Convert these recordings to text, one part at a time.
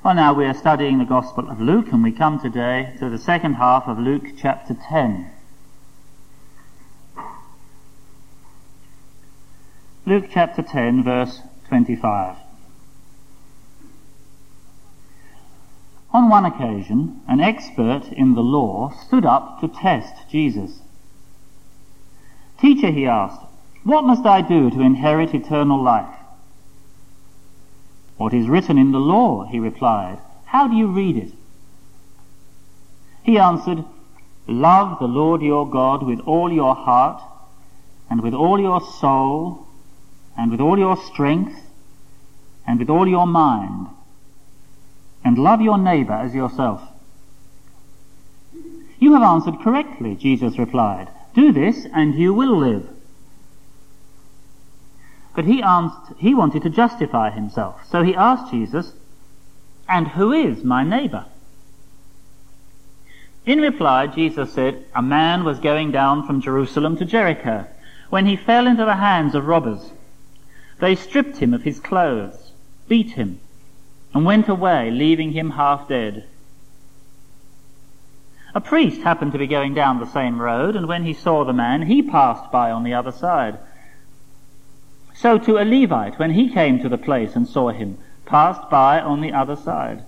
Well, now we are studying the Gospel of Luke, and we come today to the second half of Luke chapter 10. Luke chapter 10, verse 25. On one occasion, an expert in the law stood up to test Jesus. "Teacher," he asked, "what must I do to inherit eternal life?" "What is written in the law?" he replied. "How do you read it?" He answered, "Love the Lord your God with all your heart, and with all your soul, and with all your strength, and with all your mind, and love your neighbor as yourself." "You have answered correctly," Jesus replied. "Do this and you will live." But he wanted to justify himself, so he asked Jesus, "And who is my neighbor?" In reply, Jesus said, "A man was going down from Jerusalem to Jericho when he fell into the hands of robbers. They stripped him of his clothes, beat him, and went away, leaving him half dead. A priest happened to be going down the same road, and when he saw the man, he passed by on the other side. So too a Levite, when he came to the place and saw him, passed by on the other side.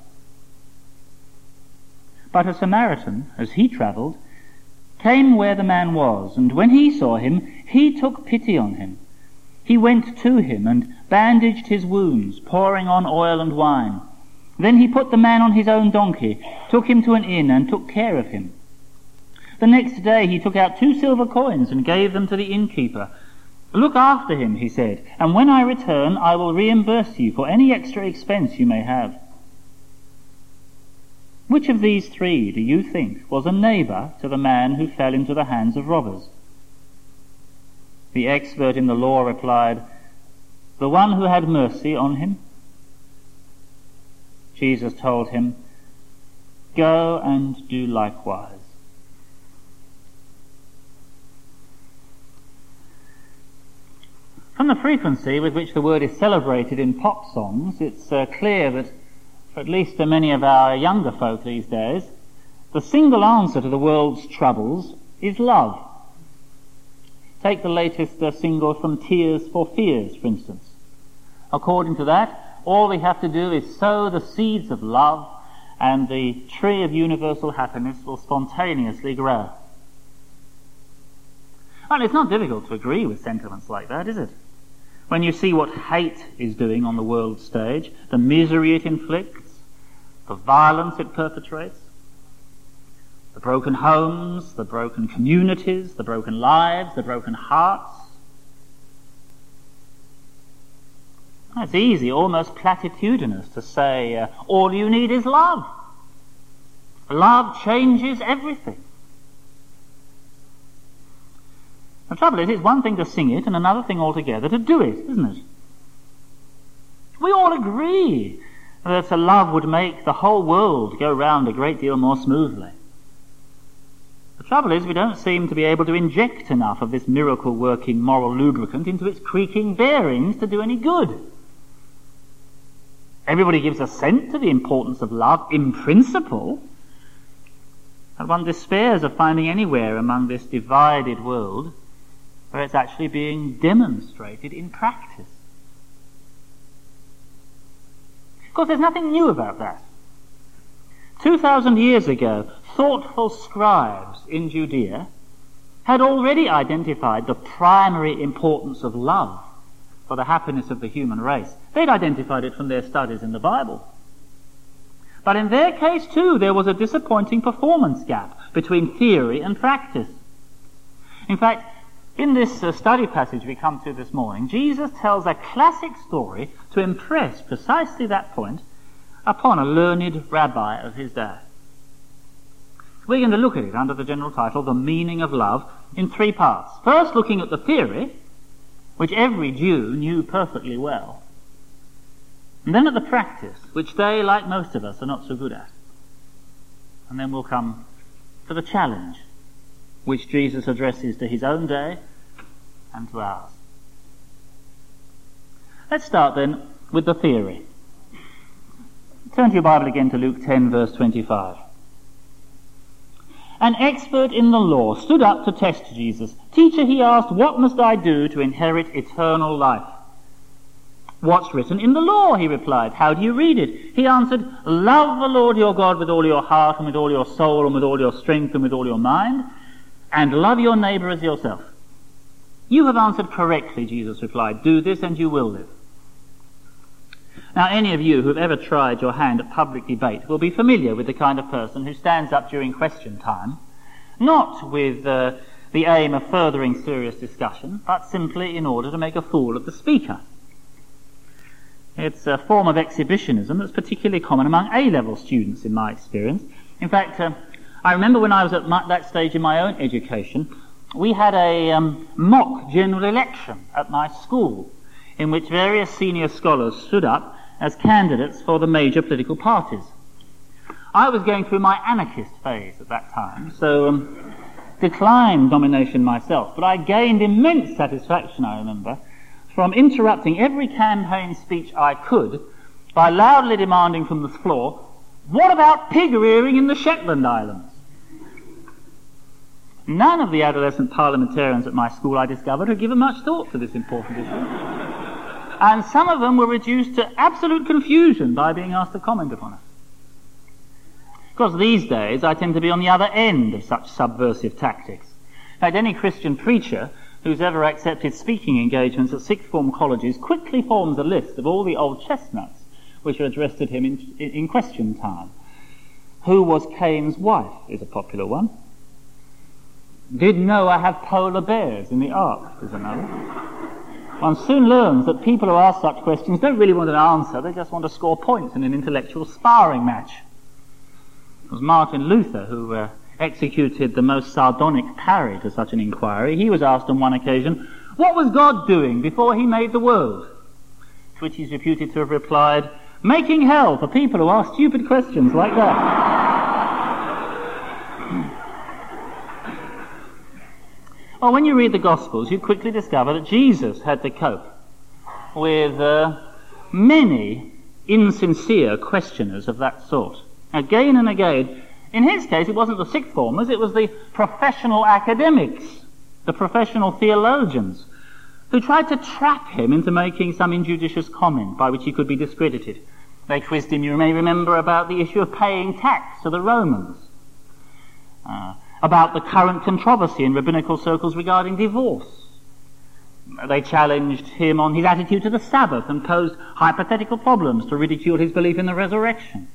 But a Samaritan, as he travelled, came where the man was, and when he saw him, he took pity on him. He went to him and bandaged his wounds, pouring on oil and wine. Then he put the man on his own donkey, took him to an inn, and took care of him. The next day he took out 2 silver coins and gave them to the innkeeper. 'Look after him,' he said, 'and when I return I will reimburse you for any extra expense you may have.' Which of these 3 do you think was a neighbor to the man who fell into the hands of robbers?" The expert in the law replied, "The one who had mercy on him." Jesus told him, "Go and do likewise." From the frequency with which the word is celebrated in pop songs, it's clear that, for at least to many of our younger folk these days, the single answer to the world's troubles is love. Take the latest single from Tears for Fears, for instance. According to that, all we have to do is sow the seeds of love, and the tree of universal happiness will spontaneously grow. And it's not difficult to agree with sentiments like that, is it? When you see what hate is doing on the world stage, the misery it inflicts, the violence it perpetrates, the broken homes, the broken communities, the broken lives, the broken hearts. It's easy, almost platitudinous, to say, all you need is love. Love changes everything. The trouble is, it's one thing to sing it and another thing altogether to do it, isn't it? We all agree that love would make the whole world go round a great deal more smoothly. The trouble is, we don't seem to be able to inject enough of this miracle-working moral lubricant into its creaking bearings to do any good. Everybody gives assent to the importance of love in principle, and one despairs of finding anywhere among this divided world where it's actually being demonstrated in practice. Of course, there's nothing new about that. 2,000 years ago, thoughtful scribes in Judea had already identified the primary importance of love for the happiness of the human race. They'd identified it from their studies in the Bible. But in their case, too, there was a disappointing performance gap between theory and practice. In fact, in this study passage we come to this morning, Jesus tells a classic story to impress precisely that point upon a learned rabbi of his day. We're going to look at it under the general title, The Meaning of Love, in 3 parts. First, looking at the theory, which every Jew knew perfectly well. And then at the practice, which they, like most of us, are not so good at. And then we'll come to the challenge, which Jesus addresses to his own day and to ours. Let's start then with the theory. Turn to your Bible again to Luke 10, verse 25. An expert in the law stood up to test Jesus. "Teacher," he asked, "what must I do to inherit eternal life?" "What's written in the law?" he replied. "How do you read it?" He answered, "Love the Lord your God with all your heart and with all your soul and with all your strength and with all your mind, and love your neighbor as yourself." "You have answered correctly," Jesus replied. "Do this and you will live." Now, any of you who have ever tried your hand at public debate will be familiar with the kind of person who stands up during question time, not with the aim of furthering serious discussion, but simply in order to make a fool of the speaker. It's a form of exhibitionism that's particularly common among A-level students, in my experience. In fact, I remember when I was at that stage in my own education, we had a mock general election at my school, in which various senior scholars stood up as candidates for the major political parties. I was going through my anarchist phase at that time, so declined nomination myself, but I gained immense satisfaction, I remember, from interrupting every campaign speech I could by loudly demanding from the floor, "What about pig rearing in the Shetland Islands?" None of the adolescent parliamentarians at my school, I discovered, had given much thought to this important issue. And some of them were reduced to absolute confusion by being asked to comment upon it. Of course, these days I tend to be on the other end of such subversive tactics. In fact, any Christian preacher who's ever accepted speaking engagements at sixth form colleges quickly forms a list of all the old chestnuts which are addressed at him in question time. "Who was Cain's wife?" is a popular one. "Did Noah have polar bears in the ark?" is another. One soon learns that people who ask such questions don't really want an answer, they just want to score points in an intellectual sparring match. It was Martin Luther who executed the most sardonic parry to such an inquiry. He was asked on one occasion, "What was God doing before he made the world?" To which he's reputed to have replied, "Making hell for people who ask stupid questions like that." Well, when you read the Gospels, you quickly discover that Jesus had to cope with many insincere questioners of that sort. Again and again. In his case, it wasn't the sixth formers, it was the professional academics, the professional theologians, who tried to trap him into making some injudicious comment by which he could be discredited. They quizzed him, you may remember, about the issue of paying tax to the Romans, about the current controversy in rabbinical circles regarding divorce. They challenged him on his attitude to the Sabbath and posed hypothetical problems to ridicule his belief in the resurrection.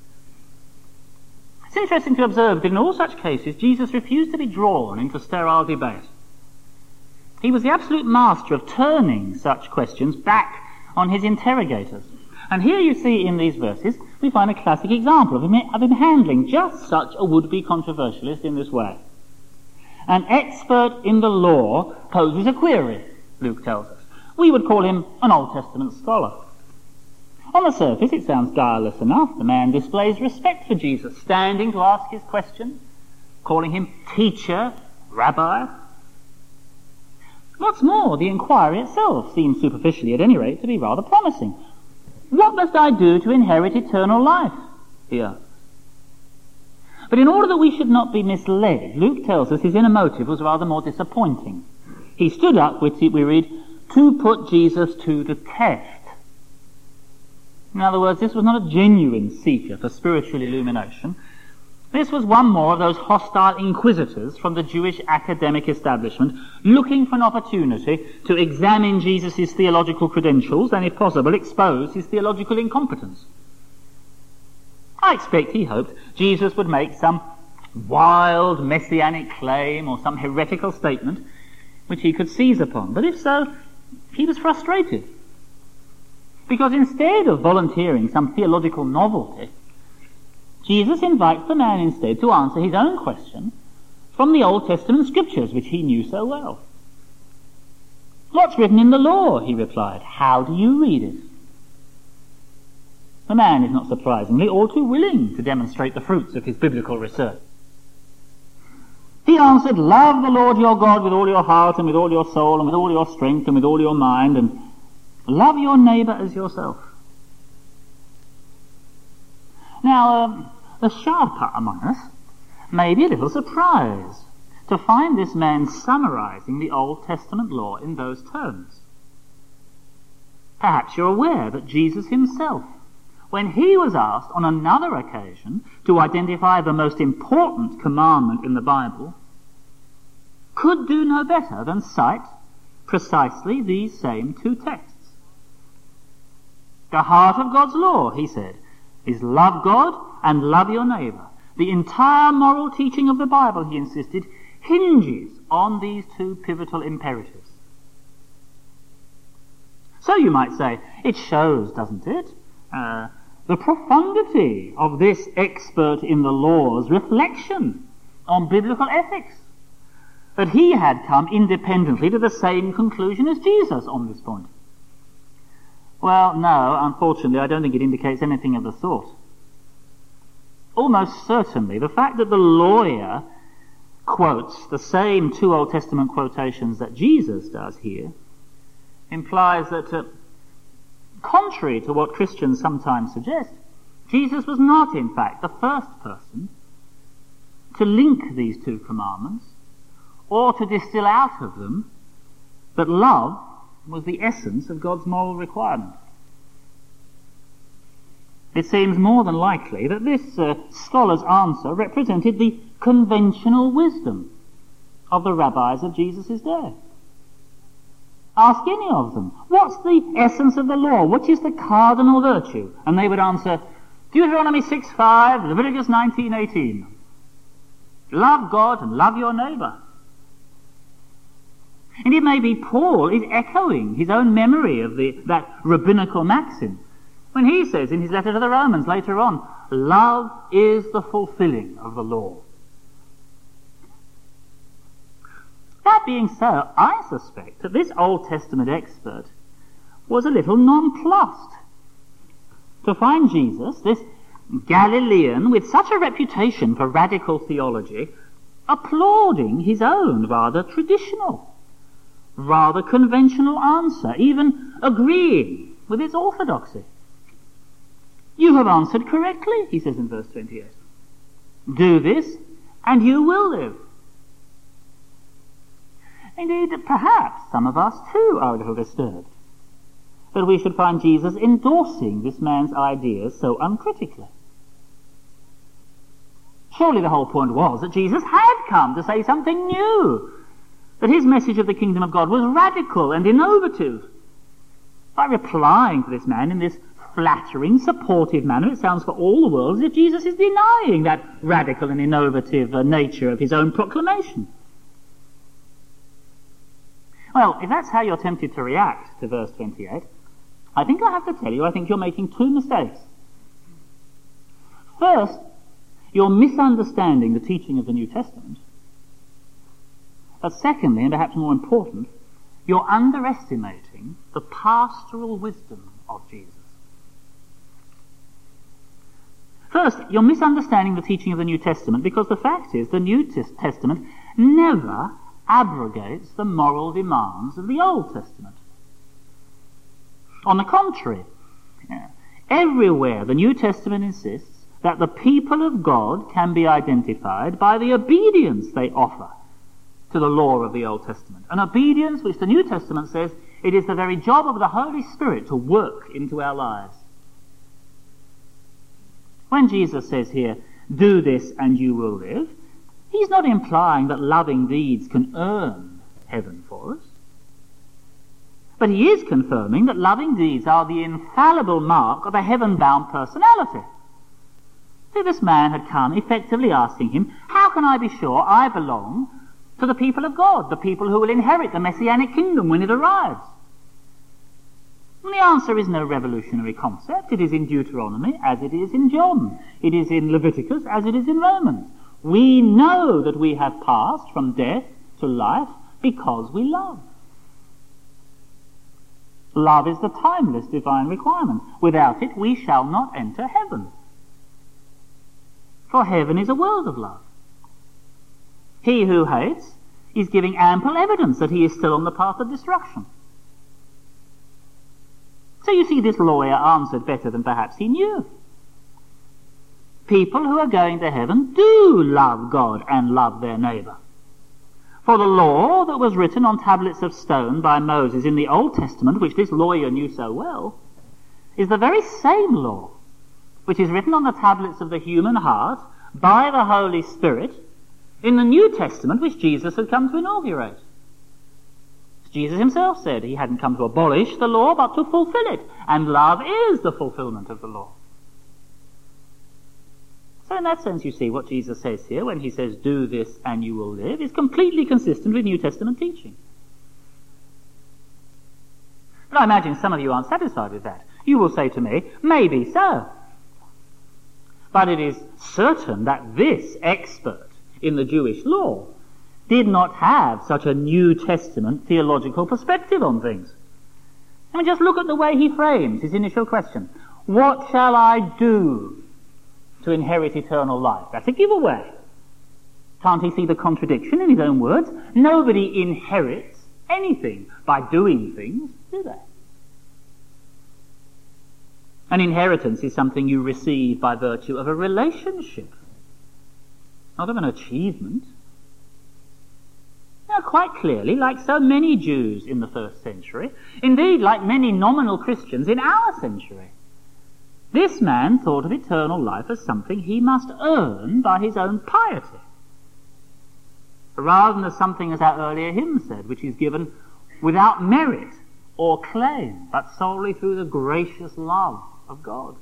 It's interesting to observe that in all such cases, Jesus refused to be drawn into sterile debate. He was the absolute master of turning such questions back on his interrogators. And here you see in these verses, we find a classic example of him handling just such a would-be controversialist in this way. An expert in the law poses a query, Luke tells us. We would call him an Old Testament scholar. On the surface, it sounds guileless enough. The man displays respect for Jesus, standing to ask his question, calling him teacher, rabbi. What's more, the inquiry itself seems superficially, at any rate, to be rather promising. "What must I do to inherit eternal life?" he asks. But in order that we should not be misled, Luke tells us his inner motive was rather more disappointing. He stood up, we read, to put Jesus to the test. In other words, this was not a genuine seeker for spiritual illumination. This was one more of those hostile inquisitors from the Jewish academic establishment looking for an opportunity to examine Jesus' theological credentials and, if possible, expose his theological incompetence. I expect he hoped Jesus would make some wild messianic claim or some heretical statement which he could seize upon. But if so, he was frustrated. Because instead of volunteering some theological novelty, Jesus invites the man instead to answer his own question from the Old Testament scriptures, which he knew so well. "What's written in the law?" he replied. "How do you read it?" The man is, not surprisingly, all too willing to demonstrate the fruits of his biblical research. He answered, "Love the Lord your God with all your heart and with all your soul and with all your strength and with all your mind, and love your neighbor as yourself." Now, the sharper among us may be a little surprised to find this man summarizing the Old Testament law in those terms. Perhaps you're aware that Jesus himself, when he was asked on another occasion to identify the most important commandment in the Bible, could do no better than cite precisely these same two texts. The heart of God's law, he said, is love God and love your neighbour. The entire moral teaching of the Bible, he insisted, hinges on these two pivotal imperatives. So you might say, it shows, doesn't it, the profundity of this expert in the law's reflection on biblical ethics, that he had come independently to the same conclusion as Jesus on this point. Well, no, unfortunately, I don't think it indicates anything of the sort. Almost certainly, the fact that the lawyer quotes the same two Old Testament quotations that Jesus does here implies that, contrary to what Christians sometimes suggest, Jesus was not, in fact, the first person to link these two commandments or to distill out of them that love was the essence of God's moral requirement. It seems more than likely that this scholar's answer represented the conventional wisdom of the rabbis of Jesus' day. Ask any of them, what's the essence of the law? What is the cardinal virtue? And they would answer, Deuteronomy 6:5, Leviticus 19:18. Love God and love your neighbour. And it may be Paul is echoing his own memory of that rabbinical maxim when he says in his letter to the Romans later on, love is the fulfilling of the law. That being so, I suspect that this Old Testament expert was a little nonplussed to find Jesus, this Galilean with such a reputation for radical theology, applauding his own rather traditional, rather conventional answer, even agreeing with its orthodoxy. You have answered correctly, he says in verse 28. Do this, and you will live. Indeed, perhaps some of us too are a little disturbed that we should find Jesus endorsing this man's ideas so uncritically. Surely the whole point was that Jesus had come to say something new, that his message of the kingdom of God was radical and innovative. By replying to this man in this flattering, supportive manner, it sounds for all the world as if Jesus is denying that radical and innovative nature of his own proclamation. Well, if that's how you're tempted to react to verse 28, I think I have to tell you, I think you're making two mistakes. First, you're misunderstanding the teaching of the New Testament. But secondly, and perhaps more important, you're underestimating the pastoral wisdom of Jesus. First, you're misunderstanding the teaching of the New Testament because the fact is the New Testament never abrogates the moral demands of the Old Testament. On the contrary, everywhere the New Testament insists that the people of God can be identified by the obedience they offer to the law of the Old Testament, an obedience which the New Testament says it is the very job of the Holy Spirit to work into our lives. When Jesus says here, do this and you will live, he's not implying that loving deeds can earn heaven for us. But he is confirming that loving deeds are the infallible mark of a heaven-bound personality. See, this man had come effectively asking him, how can I be sure I belong to the people of God, the people who will inherit the Messianic kingdom when it arrives? And the answer is no revolutionary concept. It is in Deuteronomy as it is in John. It is in Leviticus as it is in Romans. We know that we have passed from death to life because we love. Love is the timeless divine requirement. Without it, we shall not enter heaven. For heaven is a world of love. He who hates is giving ample evidence that he is still on the path of destruction. So you see, this lawyer answered better than perhaps he knew. people who are going to heaven do love God and love their neighbour. For the law that was written on tablets of stone by Moses in the Old Testament, which this lawyer knew so well, is the very same law which is written on the tablets of the human heart by the Holy Spirit in the New Testament, which Jesus had come to inaugurate. Jesus himself said he hadn't come to abolish the law, but to fulfill it, and love is the fulfillment of the law. So in that sense, you see, what Jesus says here when he says, do this and you will live, is completely consistent with New Testament teaching. But I imagine some of you aren't satisfied with that. You will say to me, maybe so. But it is certain that this expert in the Jewish law did not have such a New Testament theological perspective on things. I mean, just look at the way he frames his initial question. What shall I do to inherit eternal life? That's a giveaway. Can't he see the contradiction in his own words? Nobody inherits anything by doing things, do they? An inheritance is something you receive by virtue of a relationship, not of an achievement. Now, quite clearly, like so many Jews in the first century, indeed like many nominal Christians in our century, this man thought of eternal life as something he must earn by his own piety, rather than as something, as our earlier hymn said, which is given without merit or claim, but solely through the gracious love of God.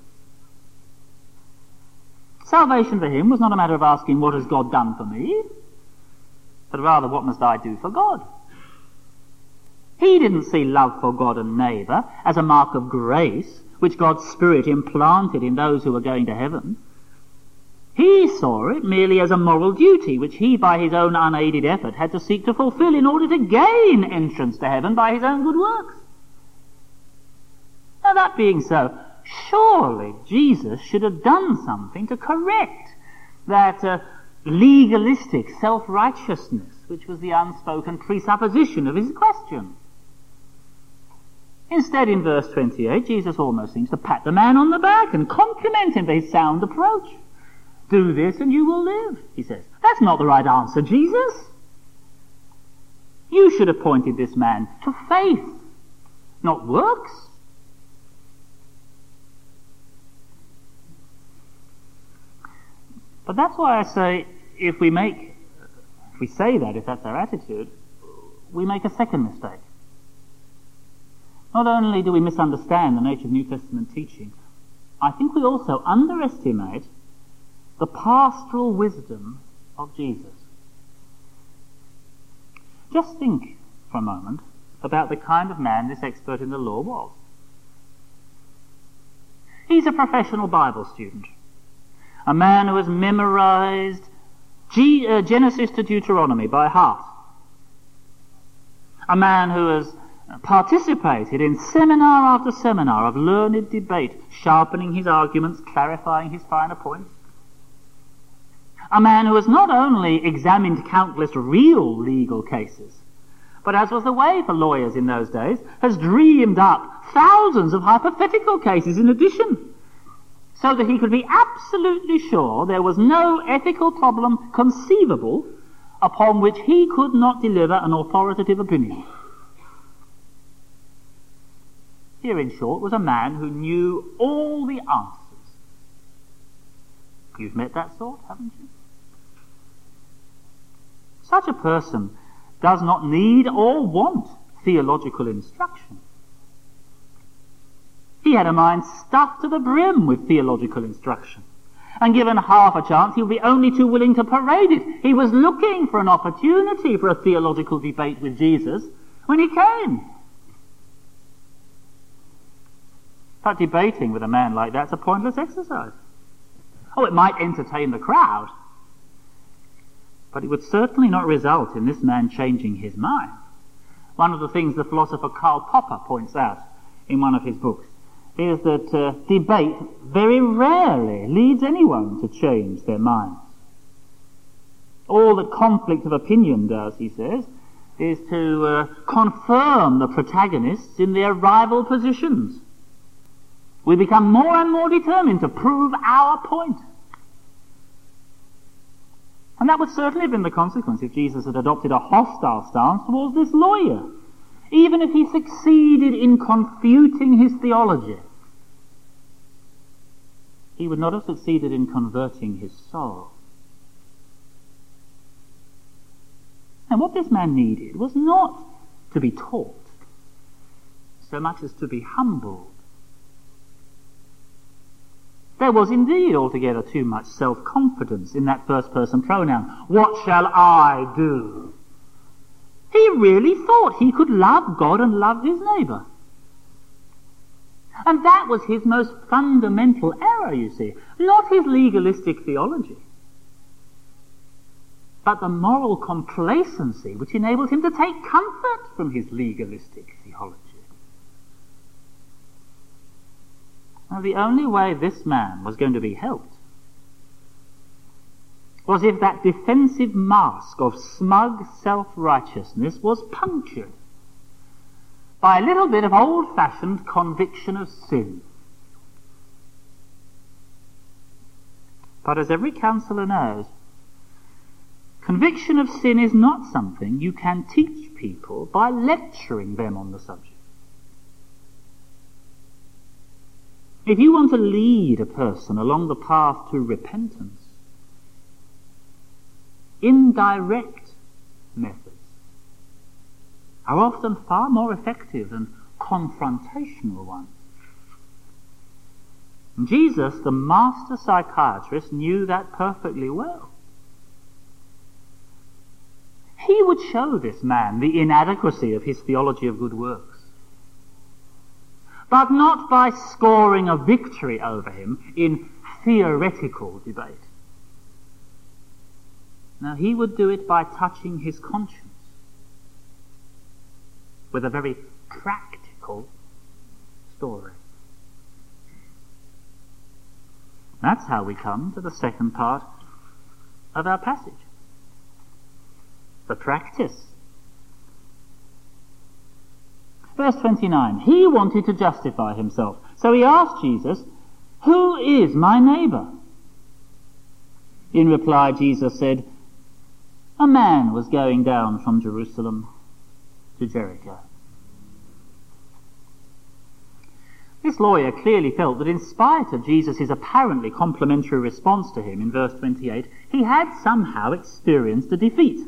Salvation for him was not a matter of asking, what has God done for me? But rather, what must I do for God? He didn't see love for God and neighbour as a mark of grace which God's Spirit implanted in those who were going to heaven. He saw it merely as a moral duty which he, by his own unaided effort, had to seek to fulfill in order to gain entrance to heaven by his own good works. Now, that being so, surely Jesus should have done something to correct that legalistic self-righteousness which was the unspoken presupposition of his question. Instead, in verse 28, Jesus almost seems to pat the man on the back and compliment him for his sound approach. Do this and you will live, he says. That's not the right answer, Jesus. You should have pointed this man to faith, not works. But that's why I say, if we say that, if that's our attitude, we make a second mistake. Not only do we misunderstand the nature of New Testament teaching, I think we also underestimate the pastoral wisdom of Jesus. Just think for a moment about the kind of man this expert in the law was. He's a professional Bible student, a man who has memorized Genesis to Deuteronomy by heart, a man who has participated in seminar after seminar of learned debate, sharpening his arguments, clarifying his finer points, a man who has not only examined countless real legal cases, but, as was the way for lawyers in those days, has dreamed up thousands of hypothetical cases in addition, so that he could be absolutely sure there was no ethical problem conceivable upon which he could not deliver an authoritative opinion. Here, in short, was a man who knew all the answers. You've met that sort, haven't you? Such a person does not need or want theological instruction. He had a mind stuffed to the brim with theological instruction, and given half a chance, he would be only too willing to parade it. He was looking for an opportunity for a theological debate with Jesus when he came. But debating with a man like that's a pointless exercise. Oh, it might entertain the crowd, but it would certainly not result in this man changing his mind. One of the things the philosopher Karl Popper points out in one of his books is that debate very rarely leads anyone to change their minds. All that conflict of opinion does, he says, is to confirm the protagonists in their rival positions. We become more and more determined to prove our point. And that would certainly have been the consequence if Jesus had adopted a hostile stance towards this lawyer, even if he succeeded in confuting his theology. He would not have succeeded in converting his soul. And what this man needed was not to be taught so much as to be humbled. There was indeed altogether too much self-confidence in that first-person pronoun. What shall I do? He really thought he could love God and love his neighbour. And that was his most fundamental error, you see. Not his legalistic theology, but the moral complacency which enabled him to take comfort from his legalistic theology. Now, the only way this man was going to be helped was if that defensive mask of smug self-righteousness was punctured by a little bit of old-fashioned conviction of sin. But as every counsellor knows, conviction of sin is not something you can teach people by lecturing them on the subject. If you want to lead a person along the path to repentance, indirect methods are often far more effective than confrontational ones. And Jesus, the master psychiatrist, knew that perfectly well. He would show this man the inadequacy of his theology of good works, but not by scoring a victory over him in theoretical debate. Now, he would do it by touching his conscience with a very practical story. That's how we come to the second part of our passage. The practice. Verse 29, he wanted to justify himself. So he asked Jesus, "Who is my neighbour?" In reply, Jesus said, "A man was going down from Jerusalem to Jericho." This lawyer clearly felt that in spite of Jesus' apparently complimentary response to him in verse 28, he had somehow experienced a defeat.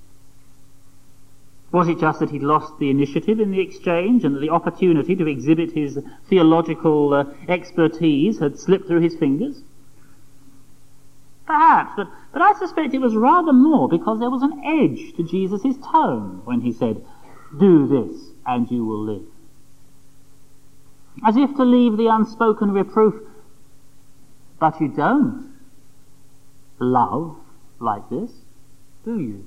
Was it just that he'd lost the initiative in the exchange and that the opportunity to exhibit his theological expertise had slipped through his fingers? Perhaps, but I suspect it was rather more because there was an edge to Jesus' tone when he said, "Do this and you will live." As if to leave the unspoken reproof, but you don't love like this, do you?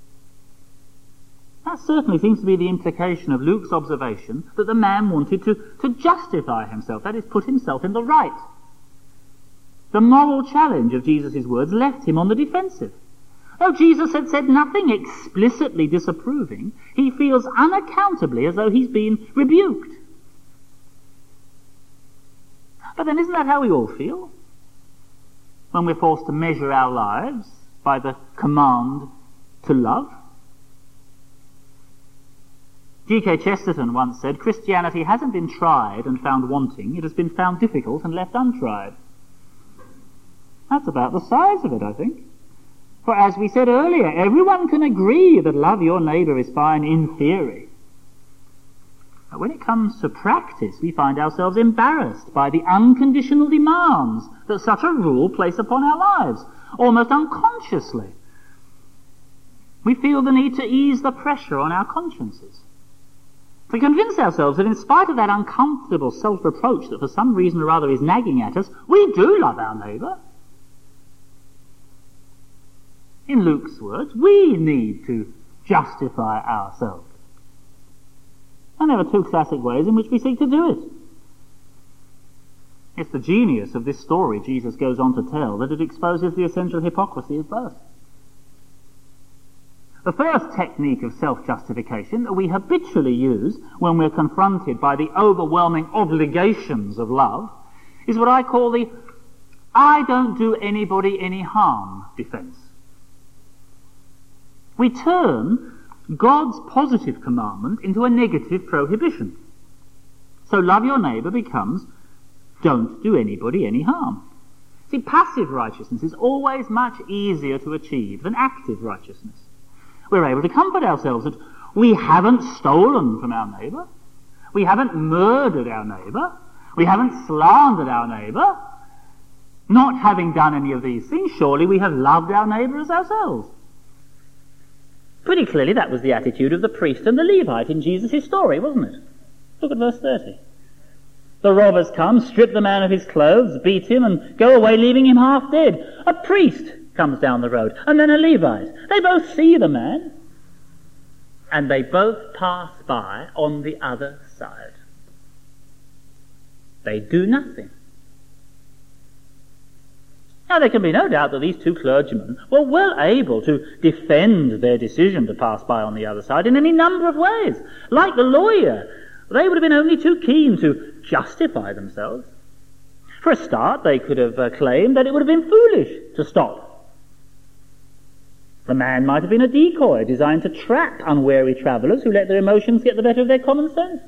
That certainly seems to be the implication of Luke's observation that the man wanted to justify himself, that is, put himself in the right. The moral challenge of Jesus' words left him on the defensive. Though Jesus had said nothing explicitly disapproving, he feels unaccountably as though he's been rebuked. But then isn't that how we all feel when we're forced to measure our lives by the command to love? G.K. Chesterton once said, "Christianity hasn't been tried and found wanting, it has been found difficult and left untried." That's about the size of it, I think. For as we said earlier, everyone can agree that love your neighbour is fine in theory. But when it comes to practice, we find ourselves embarrassed by the unconditional demands that such a rule place upon our lives, almost unconsciously. We feel the need to ease the pressure on our consciences, to convince ourselves that in spite of that uncomfortable self-reproach that for some reason or other is nagging at us, we do love our neighbour. In Luke's words, we need to justify ourselves. And there are two classic ways in which we seek to do it. It's the genius of this story Jesus goes on to tell that it exposes the essential hypocrisy of both. The first technique of self-justification that we habitually use when we're confronted by the overwhelming obligations of love is what I call the "I don't do anybody any harm" defense. we turn God's positive commandment into a negative prohibition. So love your neighbour becomes don't do anybody any harm. See, passive righteousness is always much easier to achieve than active righteousness. We're able to comfort ourselves that we haven't stolen from our neighbour, we haven't murdered our neighbour, we haven't slandered our neighbour. Not having done any of these things, surely we have loved our neighbour as ourselves. Pretty clearly that was the attitude of the priest and the Levite in Jesus' story, wasn't it? Look at verse 30. The robbers come, strip the man of his clothes, beat him, and go away, leaving him half dead. A priest comes down the road, and then a Levite. They both see the man, and they both pass by on the other side. They do nothing. Now, there can be no doubt that these two clergymen were well able to defend their decision to pass by on the other side in any number of ways. Like the lawyer, they would have been only too keen to justify themselves. For a start, they could have claimed that it would have been foolish to stop. The man might have been a decoy designed to trap unwary travellers who let their emotions get the better of their common sense.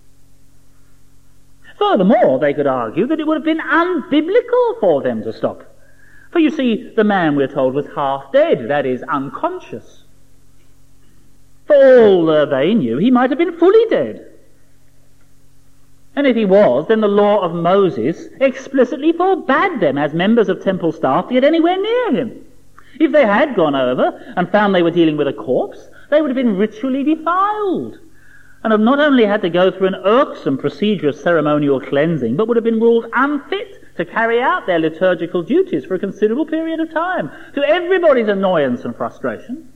Furthermore, they could argue that it would have been unbiblical for them to stop. For you see, the man, we're told, was half dead, that is, unconscious. For all they knew, he might have been fully dead. And if he was, then the law of Moses explicitly forbade them, as members of temple staff, to get anywhere near him. If they had gone over and found they were dealing with a corpse, they would have been ritually defiled, and have not only had to go through an irksome procedure of ceremonial cleansing, but would have been ruled unfit to carry out their liturgical duties for a considerable period of time, to everybody's annoyance and frustration.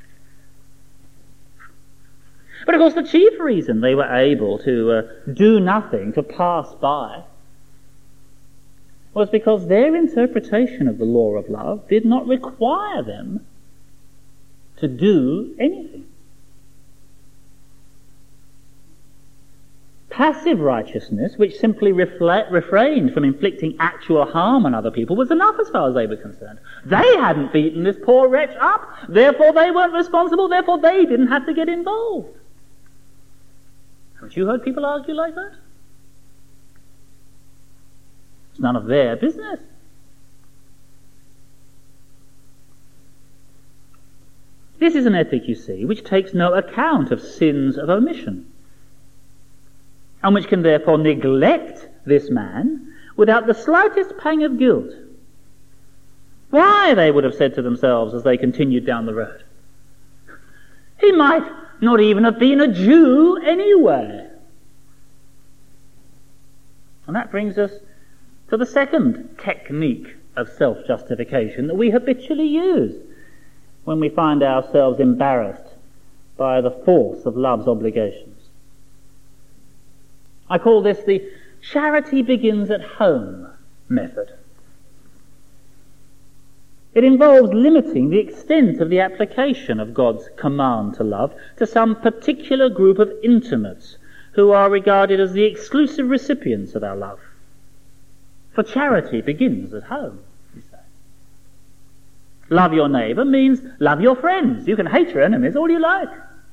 But of course the chief reason they were able to do nothing, to pass by, was because their interpretation of the law of love did not require them to do anything. Passive righteousness, which simply refrained from inflicting actual harm on other people, was enough as far as they were concerned. They hadn't beaten this poor wretch up, therefore they weren't responsible, therefore they didn't have to get involved. Haven't you heard people argue like that? It's none of their business. This is an ethic, you see, which takes no account of sins of omission, and which can therefore neglect this man without the slightest pang of guilt. Why, they would have said to themselves as they continued down the road, he might not even have been a Jew anyway. And that brings us to the second technique of self-justification that we habitually use when we find ourselves embarrassed by the force of love's obligations. I call this the charity begins at home method. It involves limiting the extent of the application of God's command to love to some particular group of intimates who are regarded as the exclusive recipients of our love. For charity begins at home, we say. Love your neighbour means love your friends. You can hate your enemies all you like.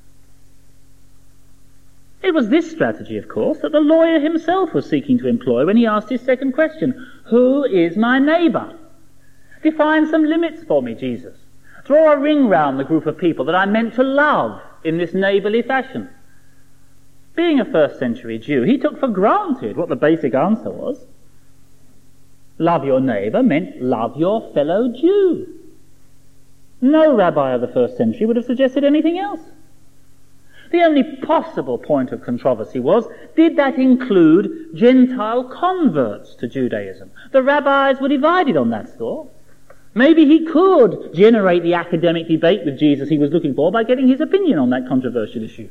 It was this strategy, of course, that the lawyer himself was seeking to employ when he asked his second question, who is my neighbour? Define some limits for me, Jesus. Draw a ring round the group of people that I'm meant to love in this neighbourly fashion. Being a first century Jew, he took for granted what the basic answer was. Love your neighbour meant love your fellow Jew. No rabbi of the first century would have suggested anything else. The only possible point of controversy was, did that include Gentile converts to Judaism? The rabbis were divided on that score. Maybe he could generate the academic debate with Jesus he was looking for by getting his opinion on that controversial issue.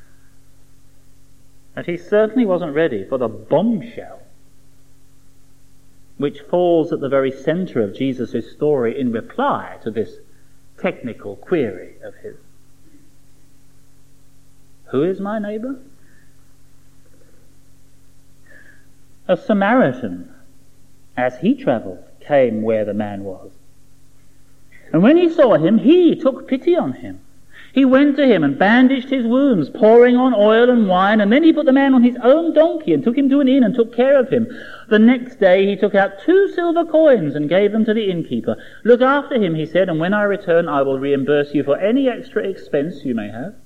But he certainly wasn't ready for the bombshell which falls at the very centre of Jesus' story in reply to this technical query of his. Who is my neighbour? A Samaritan, as he travelled, came where the man was. And when he saw him, he took pity on him He went to him and bandaged his wounds, pouring on oil and wine, and then he put the man on his own donkey and took him to an inn and took care of him. The next day he took out 2 silver coins and gave them to the innkeeper. "Look after him," he said, "and when I return I will reimburse you for any extra expense you may have."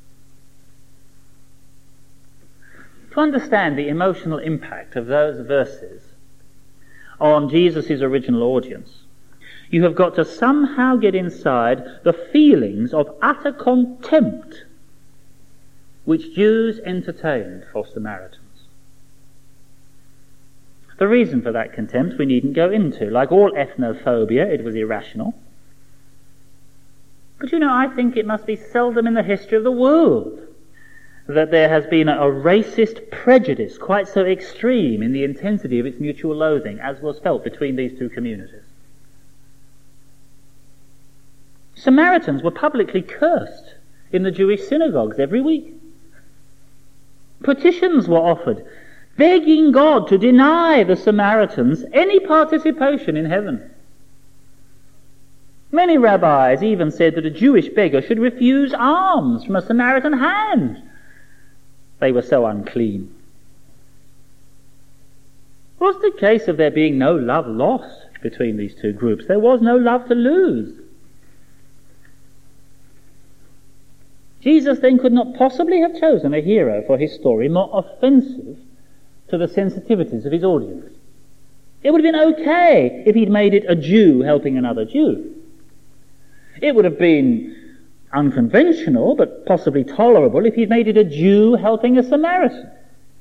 To understand the emotional impact of those verses on Jesus' original audience, you have got to somehow get inside the feelings of utter contempt which Jews entertained for Samaritans. The reason for that contempt we needn't go into. Like all ethnophobia, it was irrational. But I think it must be seldom in the history of the world that there has been a racist prejudice quite so extreme in the intensity of its mutual loathing as was felt between these two communities. Samaritans were publicly cursed in the Jewish synagogues every week. Petitions were offered, begging God to deny the Samaritans any participation in heaven. Many rabbis even said that a Jewish beggar should refuse alms from a Samaritan hand. They were so unclean. It was the case of there being no love lost between these two groups. There was no love to lose. Jesus then could not possibly have chosen a hero for his story more offensive to the sensitivities of his audience. It would have been okay if he'd made it a Jew helping another Jew. It would have been unconventional, but possibly tolerable, if he'd made it a Jew helping a Samaritan.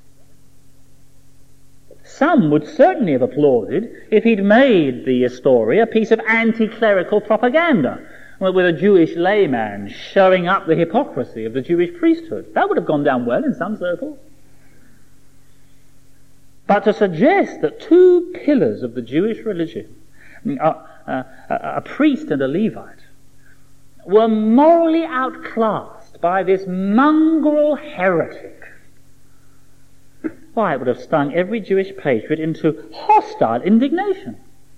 Some would certainly have applauded if he'd made the story a piece of anti-clerical propaganda, with a Jewish layman showing up the hypocrisy of the Jewish priesthood. That would have gone down well in some circles. But to suggest that 2 pillars of the Jewish religion, a priest and a Levite, were morally outclassed by this mongrel heretic, why, it would have stung every Jewish patriot into hostile indignation.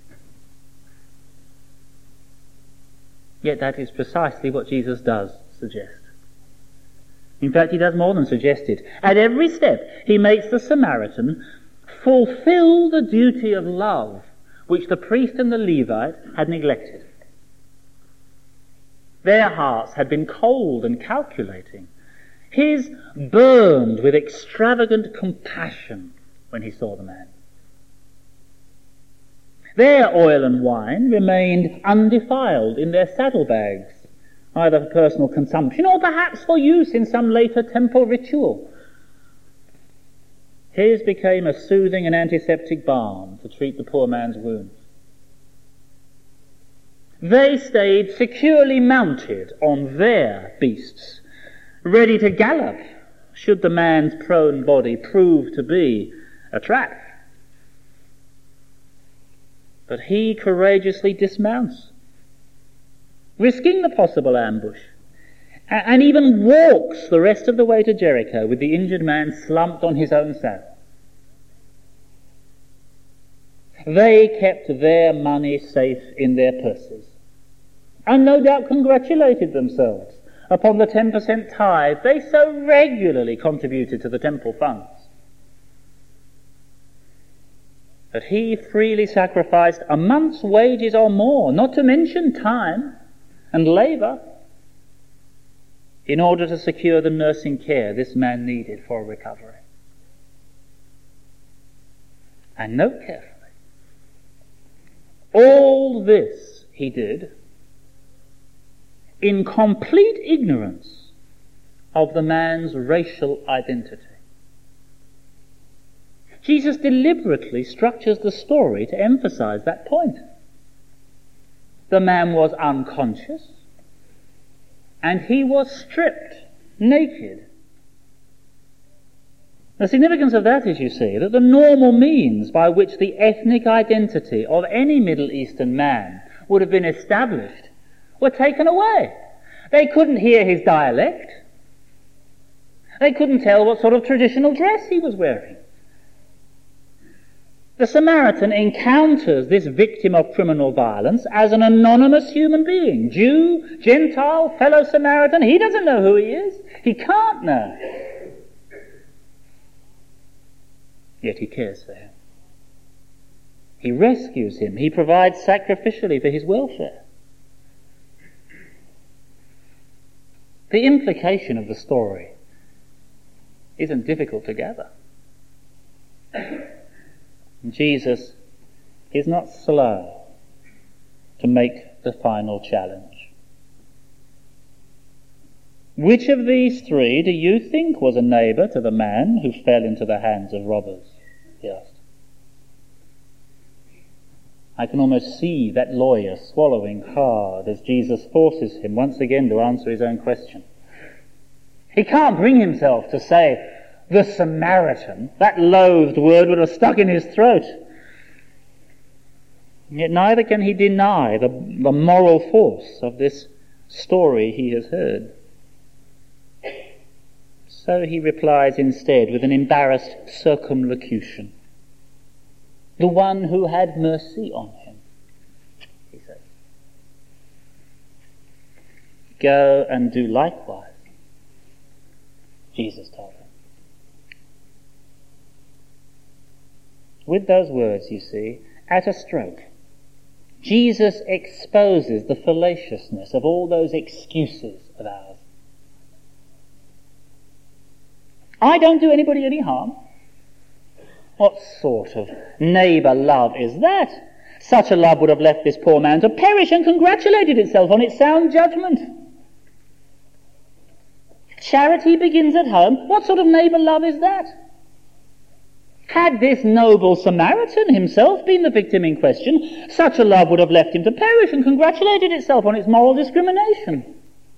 Yet that is precisely what Jesus does suggest. In fact, he does more than suggest it. At every step, he makes the Samaritan fulfill the duty of love which the priest and the Levite had neglected. Their hearts had been cold and calculating. His burned with extravagant compassion when he saw the man. Their oil and wine remained undefiled in their saddlebags, either for personal consumption or perhaps for use in some later temple ritual. His became a soothing and antiseptic balm to treat the poor man's wounds. They stayed securely mounted on their beasts, ready to gallop should the man's prone body prove to be a trap. But he courageously dismounts, risking the possible ambush, and even walks the rest of the way to Jericho with the injured man slumped on his own saddle. They kept their money safe in their purses, and no doubt congratulated themselves upon the 10% tithe they so regularly contributed to the temple funds. But he freely sacrificed a month's wages or more, not to mention time and labour, in order to secure the nursing care this man needed for recovery. And note carefully, all this he did in complete ignorance of the man's racial identity. Jesus deliberately structures the story to emphasize that point. The man was unconscious, and he was stripped, naked. The significance of that is, you see, that the normal means by which the ethnic identity of any Middle Eastern man would have been established were taken away. They couldn't hear his dialect. They couldn't tell what sort of traditional dress he was wearing. The Samaritan encounters this victim of criminal violence as an anonymous human being. Jew, Gentile, fellow Samaritan. He doesn't know who he is. He can't know. Yet he cares for him. He rescues him. He provides sacrificially for his welfare. The implication of the story isn't difficult to gather. Jesus is not slow to make the final challenge. Which of these three do you think was a neighbour to the man who fell into the hands of robbers? He asked. I can almost see that lawyer swallowing hard as Jesus forces him once again to answer his own question. He can't bring himself to say, the Samaritan. That loathed word would have stuck in his throat. Yet neither can he deny the moral force of this story he has heard. So he replies instead with an embarrassed circumlocution. The one who had mercy on him, he says. Go and do likewise, Jesus told him. With those words, you see, at a stroke, Jesus exposes the fallaciousness of all those excuses of ours. I don't do anybody any harm. What sort of neighbour love is that? Such a love would have left this poor man to perish and congratulated itself on its sound judgment. Charity begins at home. What sort of neighbour love is that? Had this noble Samaritan himself been the victim in question, such a love would have left him to perish and congratulated itself on its moral discrimination.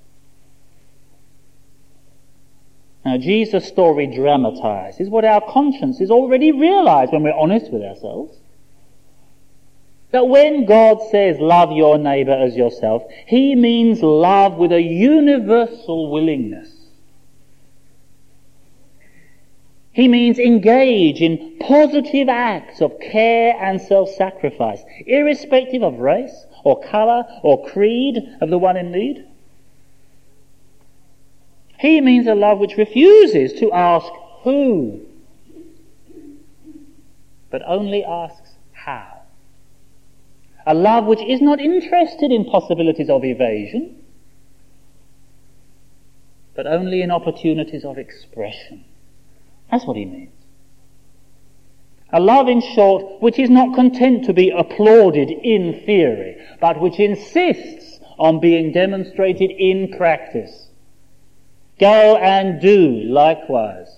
Now, Jesus' story dramatizes what our consciences already realize when we're honest with ourselves. That when God says, love your neighbour as yourself, he means love with a universal willingness. He means engage in positive acts of care and self-sacrifice, irrespective of race or colour or creed of the one in need. He means a love which refuses to ask who, but only asks how. A love which is not interested in possibilities of evasion, but only in opportunities of expression. That's what he means. A love, in short, which is not content to be applauded in theory, but which insists on being demonstrated in practice. Go and do likewise.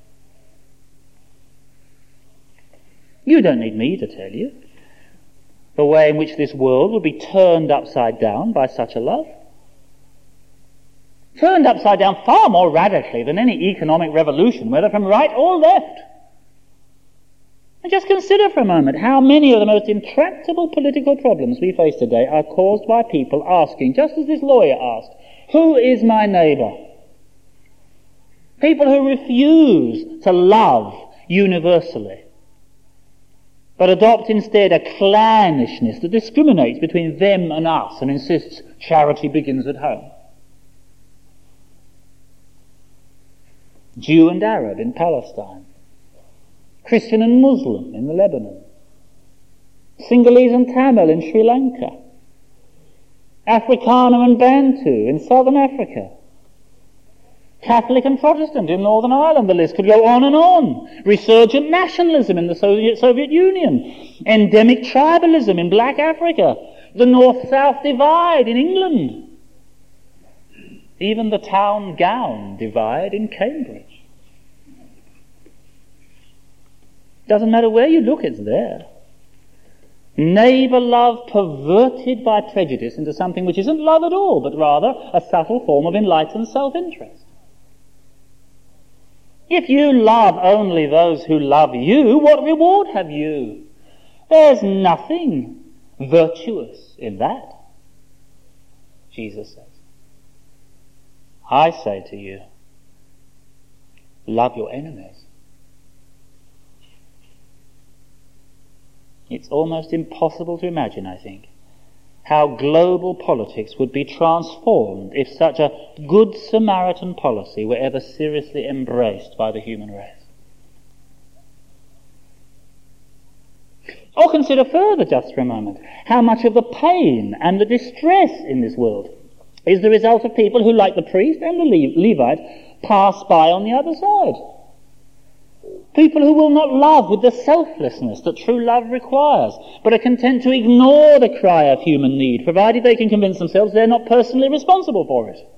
You don't need me to tell you the way in which this world will be turned upside down by such a love. Turned upside down far more radically than any economic revolution, whether from right or left. And just consider for a moment how many of the most intractable political problems we face today are caused by people asking, just as this lawyer asked, who is my neighbour? People who refuse to love universally, but adopt instead a clannishness that discriminates between them and us and insists charity begins at home. Jew and Arab in Palestine, Christian and Muslim in the Lebanon, Sinhalese and Tamil in Sri Lanka, Afrikaner and Bantu in southern Africa, Catholic and Protestant in Northern Ireland. The list could go on and on. Resurgent nationalism in the Soviet Union, endemic tribalism in Black Africa, the North-South divide in England, even the town gown divide in Cambridge. Doesn't matter where you look, it's there. Neighbour love perverted by prejudice into something which isn't love at all, but rather a subtle form of enlightened self-interest. If you love only those who love you, what reward have you? There's nothing virtuous in that, Jesus says. I say to you, love your enemies. It's almost impossible to imagine, I think, how global politics would be transformed if such a Good Samaritan policy were ever seriously embraced by the human race. Or consider further, just for a moment, how much of the pain and the distress in this world is the result of people who, like the priest and the Levite, pass by on the other side. People who will not love with the selflessness that true love requires, but are content to ignore the cry of human need, provided they can convince themselves they're not personally responsible for it.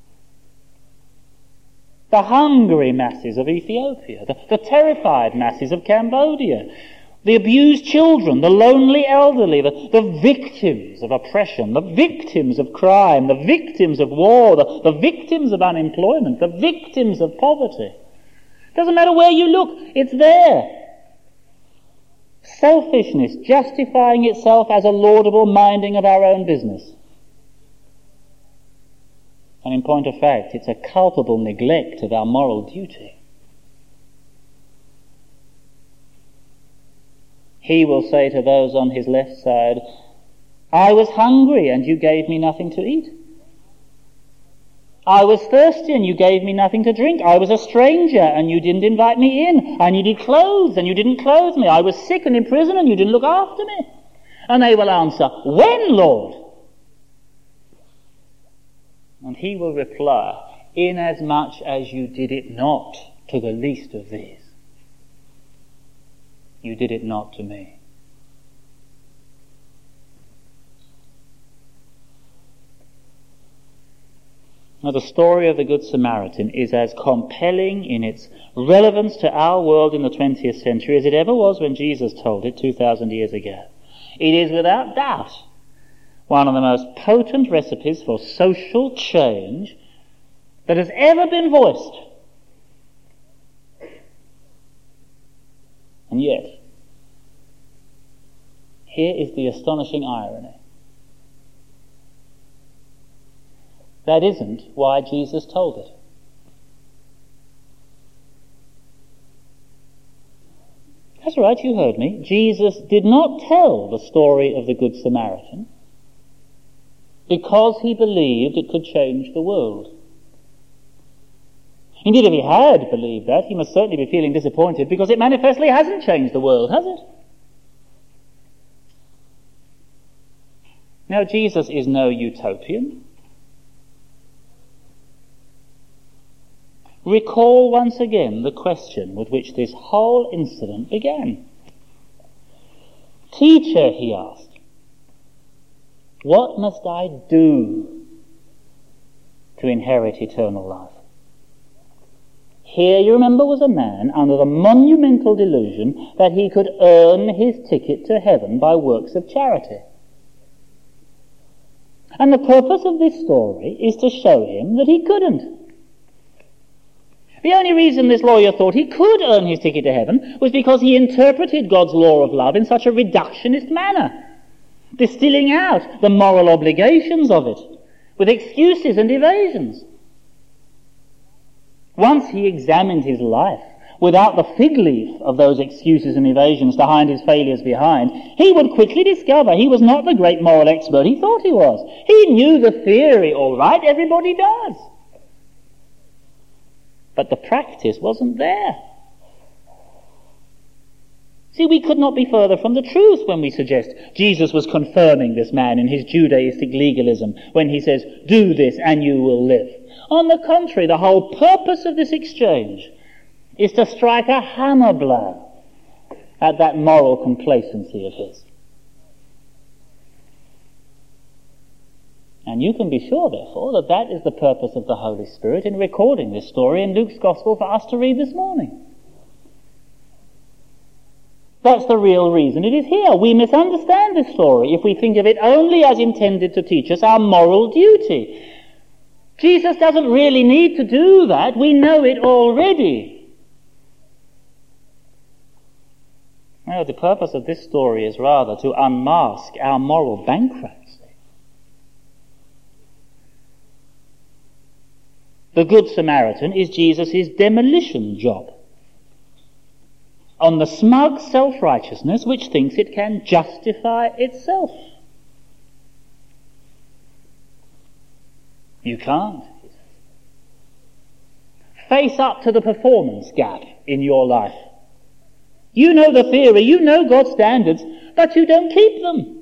The hungry masses of Ethiopia, the terrified masses of Cambodia, the abused children, the lonely elderly, the victims of oppression, the victims of crime, the victims of war, the victims of unemployment, the victims of poverty. Doesn't matter where you look, it's there. Selfishness justifying itself as a laudable minding of our own business. And in point of fact, it's a culpable neglect of our moral duty. He will say to those on his left side, I was hungry and you gave me nothing to eat. I was thirsty and you gave me nothing to drink. I was a stranger and you didn't invite me in. I needed clothes and you didn't clothe me. I was sick and in prison and you didn't look after me. And they will answer, when, Lord? And he will reply, inasmuch as you did it not to the least of these, you did it not to me. Now, the story of the Good Samaritan is as compelling in its relevance to our world in the 20th century as it ever was when Jesus told it 2,000 years ago. It is without doubt one of the most potent recipes for social change that has ever been voiced. And yet, here is the astonishing irony. That isn't why Jesus told it. That's right, you heard me. Jesus did not tell the story of the Good Samaritan because he believed it could change the world. Indeed, if he had believed that, he must certainly be feeling disappointed because it manifestly hasn't changed the world, has it? Now, Jesus is no utopian. Recall once again the question with which this whole incident began. Teacher, he asked, what must I do to inherit eternal life? Here, you remember, was a man under the monumental delusion that he could earn his ticket to heaven by works of charity. And the purpose of this story is to show him that he couldn't. The only reason this lawyer thought he could earn his ticket to heaven was because he interpreted God's law of love in such a reductionist manner, distilling out the moral obligations of it with excuses and evasions. Once he examined his life without the fig leaf of those excuses and evasions to hide his failures behind, he would quickly discover he was not the great moral expert he thought he was. He knew the theory all right, everybody does. But the practice wasn't there. See, we could not be further from the truth when we suggest Jesus was confirming this man in his Judaistic legalism when he says, do this and you will live. On the contrary, the whole purpose of this exchange is to strike a hammer blow at that moral complacency of his. And you can be sure, therefore, that that is the purpose of the Holy Spirit in recording this story in Luke's Gospel for us to read this morning. That's the real reason it is here. We misunderstand this story if we think of it only as intended to teach us our moral duty. Jesus doesn't really need to do that. We know it already. No, the purpose of this story is rather to unmask our moral bankruptcy. The Good Samaritan is Jesus' demolition job. on the smug self-righteousness which thinks it can justify itself. You can't. Face up to the performance gap in your life. You know the theory, you know God's standards, but you don't keep them.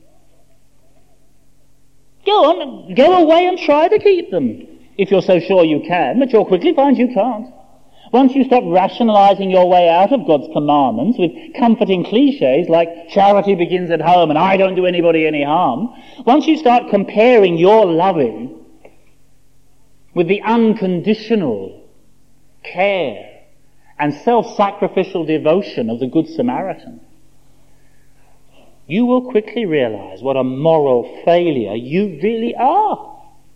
Go away and try to keep them, if you're so sure you can, but you'll quickly find you can't. Once you stop rationalizing your way out of God's commandments with comforting cliches like charity begins at home and I don't do anybody any harm, once you start comparing your loving with the unconditional care and self-sacrificial devotion of the Good Samaritan, you will quickly realize what a moral failure you really are.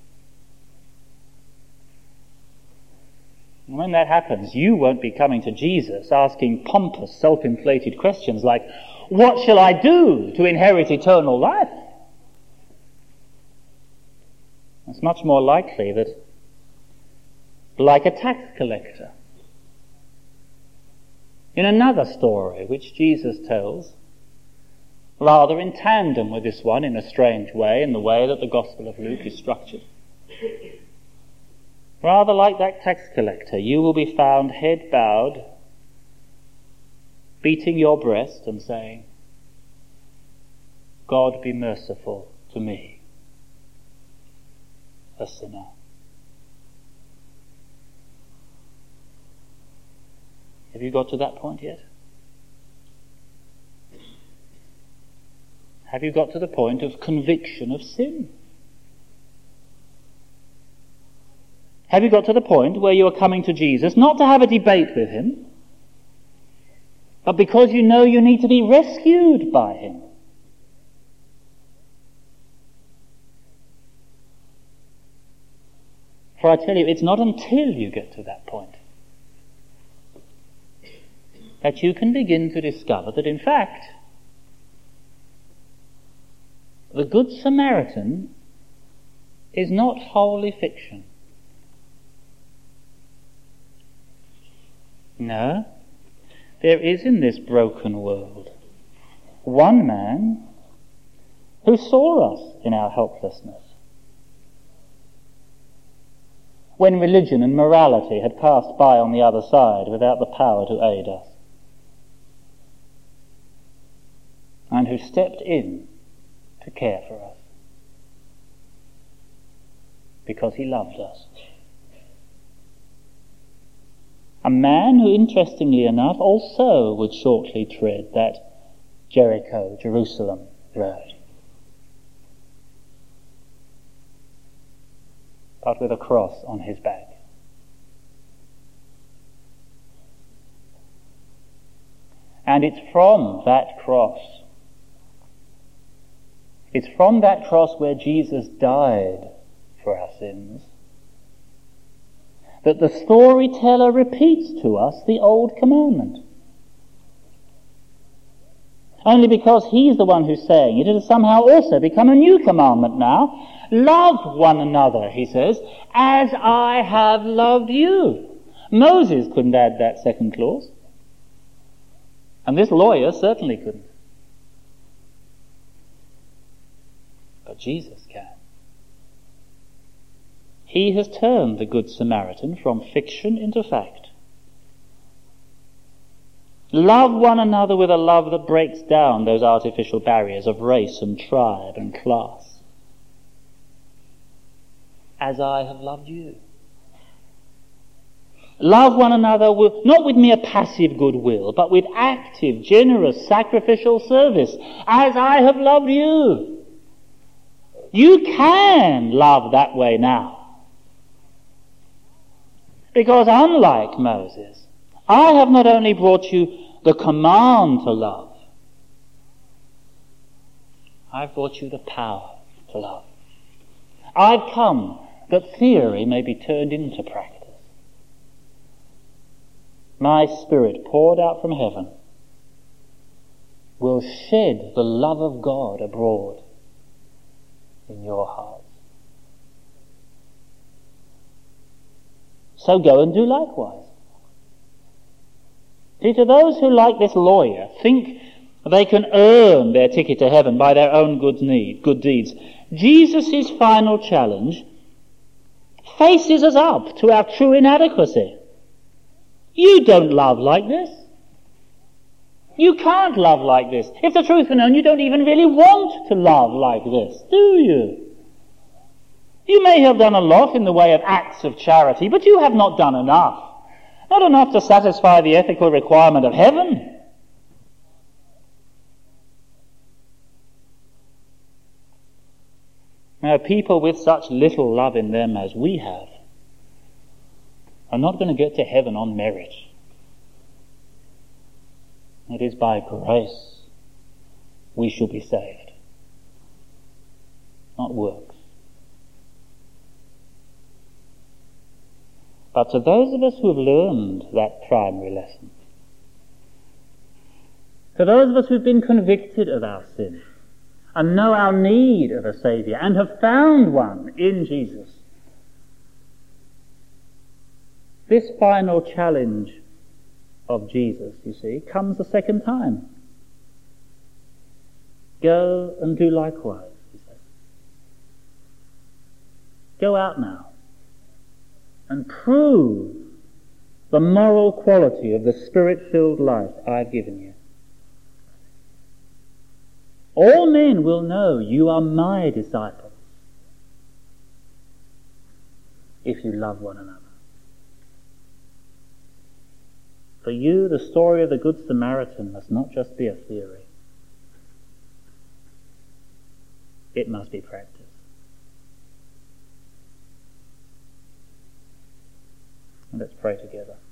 And when that happens, you won't be coming to Jesus asking pompous, self-inflated questions like, what shall I do to inherit eternal life? It's much more likely that, like a tax collector, in another story which Jesus tells, rather in tandem with this one in a strange way, in the way that the Gospel of Luke is structured, rather like that tax collector, you will be found head bowed, beating your breast and saying, God be merciful to me, a sinner. Have you got to that point yet? Have you got to the point of conviction of sin? Have you got to the point where you are coming to Jesus not to have a debate with him, but because you know you need to be rescued by him? For I tell you, it's not until you get to that point that you can begin to discover that, in fact, the Good Samaritan is not wholly fiction. No, there is in this broken world one man who saw us in our helplessness, when religion and morality had passed by on the other side without the power to aid us, and who stepped in to care for us because he loved us. A man who, interestingly enough, also would shortly tread that Jericho, Jerusalem road, but with a cross on his back. And it's from that cross where Jesus died for our sins that the storyteller repeats to us the old commandment. Only because he's the one who's saying it, it has somehow also become a new commandment now. Love one another, he says, as I have loved you. Moses couldn't add that second clause. And this lawyer certainly couldn't. But Jesus can. He has turned the Good Samaritan from fiction into fact. Love one another with a love that breaks down those artificial barriers of race and tribe and class. As I have loved you. Love one another not with mere passive goodwill, but with active, generous, sacrificial service. As I have loved you. You can love that way now. Because unlike Moses, I have not only brought you the command to love, I've brought you the power to love. I've come that theory may be turned into practice. My Spirit, poured out from heaven, will shed the love of God abroad in your hearts. So go and do likewise. See, to those who, like this lawyer, think they can earn their ticket to heaven by their own good deeds, Jesus' final challenge faces us up to our true inadequacy. You don't love like this. You can't love like this. If the truth were known, you don't even really want to love like this, do you? You may have done a lot in the way of acts of charity, but you have not done enough. Not enough to satisfy the ethical requirement of heaven. Now, people with such little love in them as we have are not going to get to heaven on merit. It is by grace we shall be saved, not works. But to those of us who have learned that primary lesson, to those of us who have been convicted of our sin and know our need of a Saviour and have found one in Jesus, this final challenge of Jesus, you see, comes a second time. Go and do likewise, he says. Go out now and prove the moral quality of the Spirit-filled life I've given you. All men will know you are my disciples if you love one another. For you, the story of the Good Samaritan must not just be a theory. It must be practiced. Let's pray together.